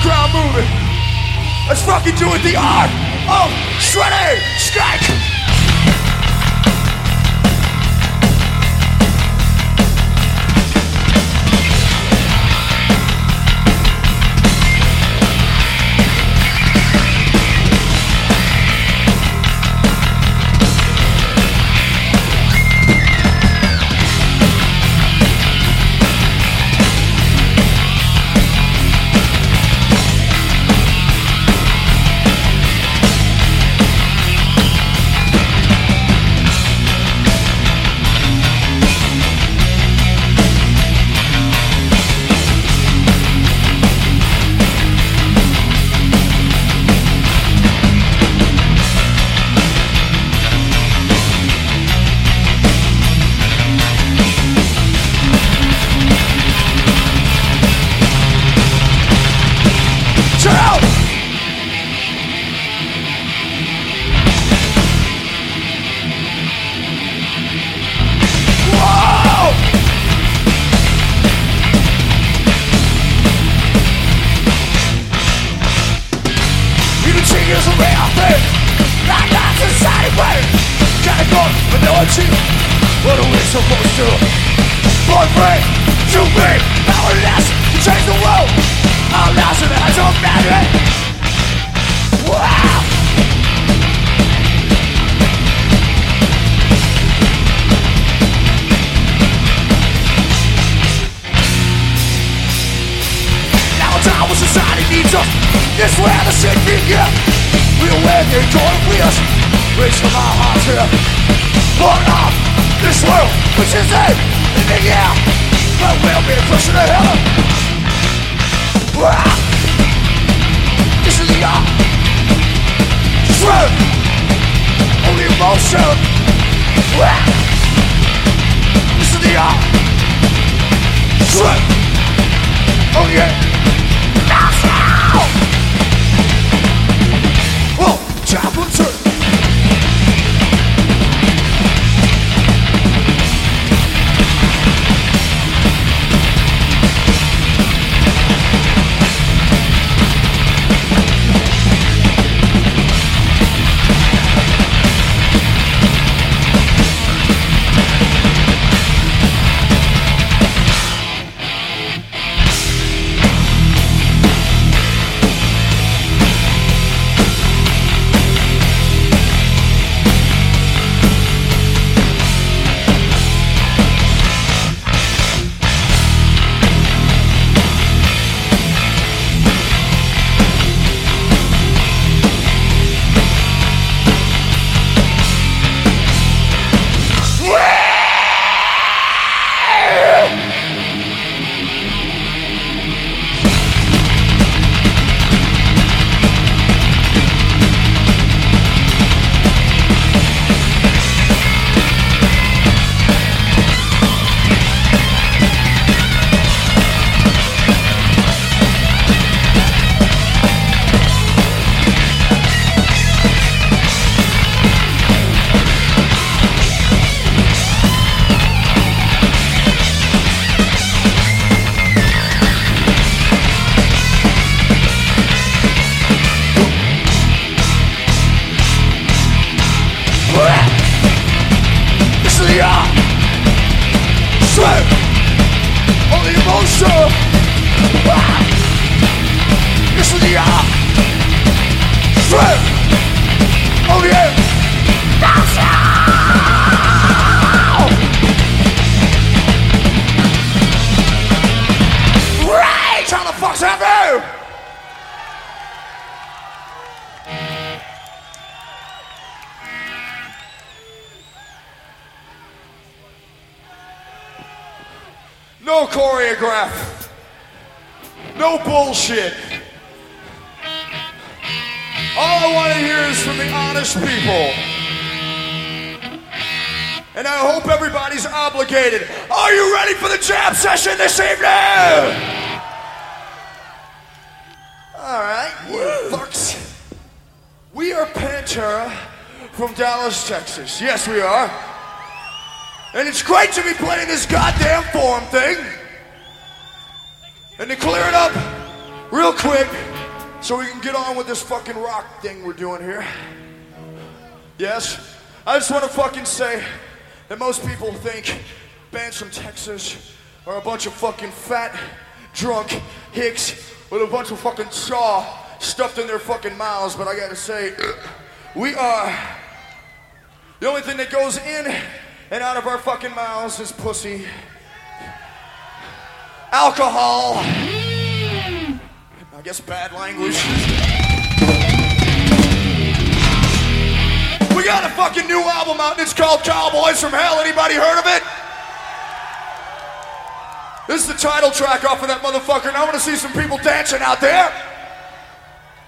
crowd moving. Let's fucking do it, the art of shredding skate. What are we supposed to? Born free, to be powerless, to change the world. Our lives are as of magic. Wow! Now it's time when society needs us. This where the shit begins. We're awakening, going to free us. Reach from our hearts here. Born off this world, which is in the air, but we'll be pushing to heaven. This is the art. Truth, only emotion. This is the art. Truth, only emotion. Whoa, chop and turn. No choreograph. No bullshit. All I want to hear is from the honest people. And I hope everybody's obligated. Are you ready for the jam session this evening? All right, you fucks. We are Pantera from Dallas, Texas. Yes, we are. And it's great to be playing this goddamn Forum thing. And to clear it up real quick, so we can get on with this fucking rock thing we're doing here. Yes? I just want to fucking say that most people think bands from Texas are a bunch of fucking fat, drunk hicks with a bunch of fucking chaw stuffed in their fucking mouths, but I gotta say, we are. The only thing that goes in and out of our fucking mouths is pussy, alcohol, I guess bad language. We got a fucking new album out and it's called Cowboys from Hell. Anybody heard of it? This is the title track off of that motherfucker and I want to see some people dancing out there.